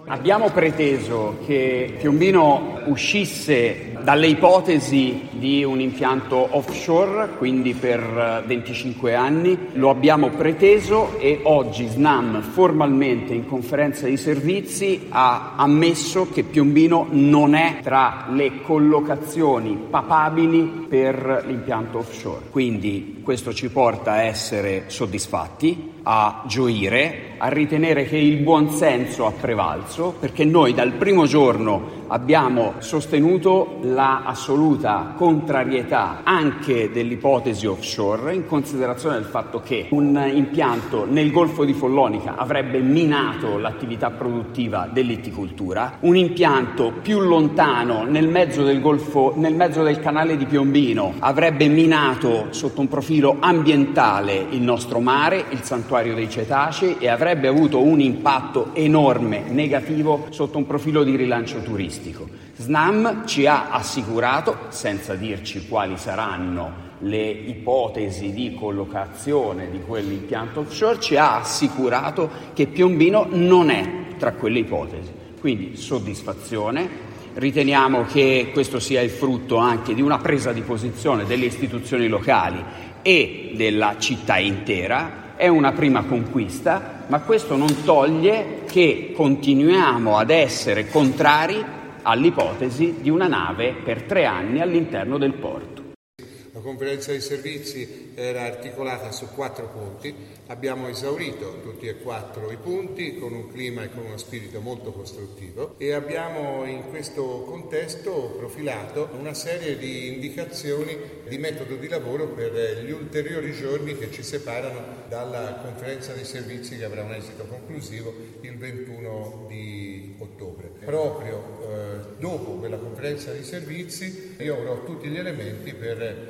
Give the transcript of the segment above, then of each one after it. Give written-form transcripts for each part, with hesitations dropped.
Abbiamo preteso che Piombino uscisse dalle ipotesi di un impianto offshore, quindi per 25 anni. Lo abbiamo preteso e oggi Snam formalmente in conferenza di servizi ha ammesso che Piombino non è tra le collocazioni papabili per l'impianto offshore. Quindi questo ci porta a essere soddisfatti, a gioire, a ritenere che il buonsenso ha prevalso, perché noi dal primo giorno abbiamo sostenuto la assoluta contrarietà anche dell'ipotesi offshore, in considerazione del fatto che un impianto nel Golfo di Follonica avrebbe minato l'attività produttiva dell'itticoltura, un impianto più lontano nel mezzo del canale di Piombino avrebbe minato sotto un profilo ambientale il nostro mare, il santuario dei cetacei, e avrebbe avuto un impatto enorme negativo sotto un profilo di rilancio turistico. Snam ci ha assicurato, senza dirci quali saranno le ipotesi di collocazione di quell'impianto offshore, ci ha assicurato che Piombino non è tra quelle ipotesi. Quindi soddisfazione. Riteniamo che questo sia il frutto anche di una presa di posizione delle istituzioni locali e della città intera. È una prima conquista, ma questo non toglie che continuiamo ad essere contrari all'ipotesi di una nave per 3 anni all'interno del porto. La conferenza di servizi era articolata su 4 punti, abbiamo esaurito tutti e 4 i punti con un clima e con uno spirito molto costruttivo e abbiamo in questo contesto profilato una serie di indicazioni di metodo di lavoro per gli ulteriori giorni che ci separano dalla conferenza dei servizi che avrà un esito conclusivo il 21 di ottobre. Proprio dopo quella conferenza dei servizi io avrò tutti gli elementi per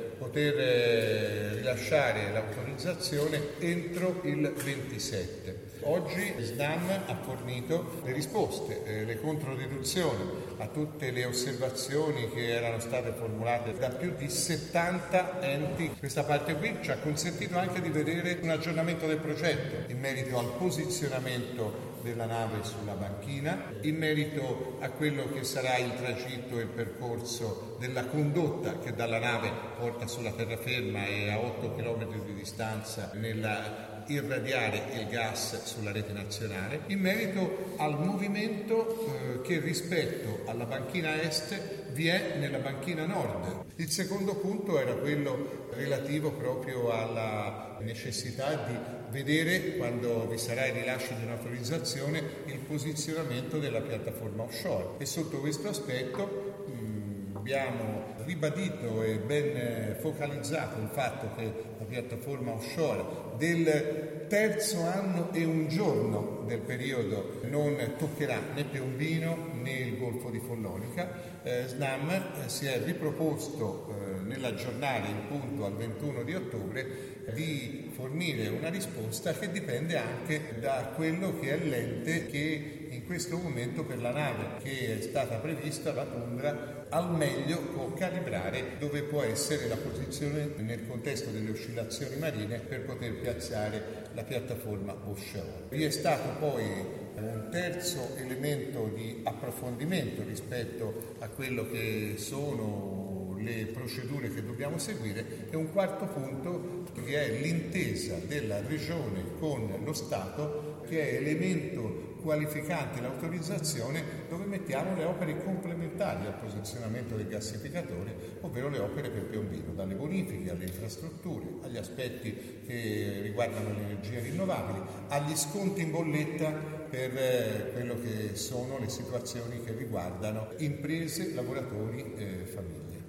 poter rilasciare l'autorizzazione entro il 27. Oggi Snam ha fornito le risposte, le controdeduzioni a tutte le osservazioni che erano state formulate da più di 70 enti. Questa parte qui ci ha consentito anche di vedere un aggiornamento del progetto in merito al posizionamento della nave sulla banchina, in merito a quello che sarà il tragitto e il percorso della condotta che dalla nave porta sulla terraferma e a 8 km di distanza nella irradiare il gas sulla rete nazionale, in merito al movimento che rispetto alla banchina est vi è nella banchina nord. Il secondo punto era quello relativo proprio alla necessità di vedere, quando vi sarà il rilascio di un'autorizzazione, il posizionamento della piattaforma offshore e sotto questo aspetto abbiamo ribadito e ben focalizzato il fatto che la piattaforma offshore del 3° anno e un giorno del periodo non toccherà né Piombino né il Golfo di Follonica. Snam si è riproposto nell'aggiornare il punto al 21 di ottobre di fornire una risposta che dipende anche da quello che è l'ente che in questo momento per la nave che è stata prevista, la Tundra, al meglio può calibrare dove può essere la posizione nel contesto delle oscillazioni marine per poter piazzare la piattaforma offshore. Vi è stato poi un terzo elemento di approfondimento rispetto a quello che sono le procedure che dobbiamo seguire e un quarto punto che è l'intesa della regione con lo Stato, che è elemento qualificante l'autorizzazione dove mettiamo le opere complementari al posizionamento del gassificatore, ovvero le opere per Piombino, dalle bonifiche alle infrastrutture, agli aspetti che riguardano le energie rinnovabili, agli sconti in bolletta per quello che sono le situazioni che riguardano imprese, lavoratori e famiglie.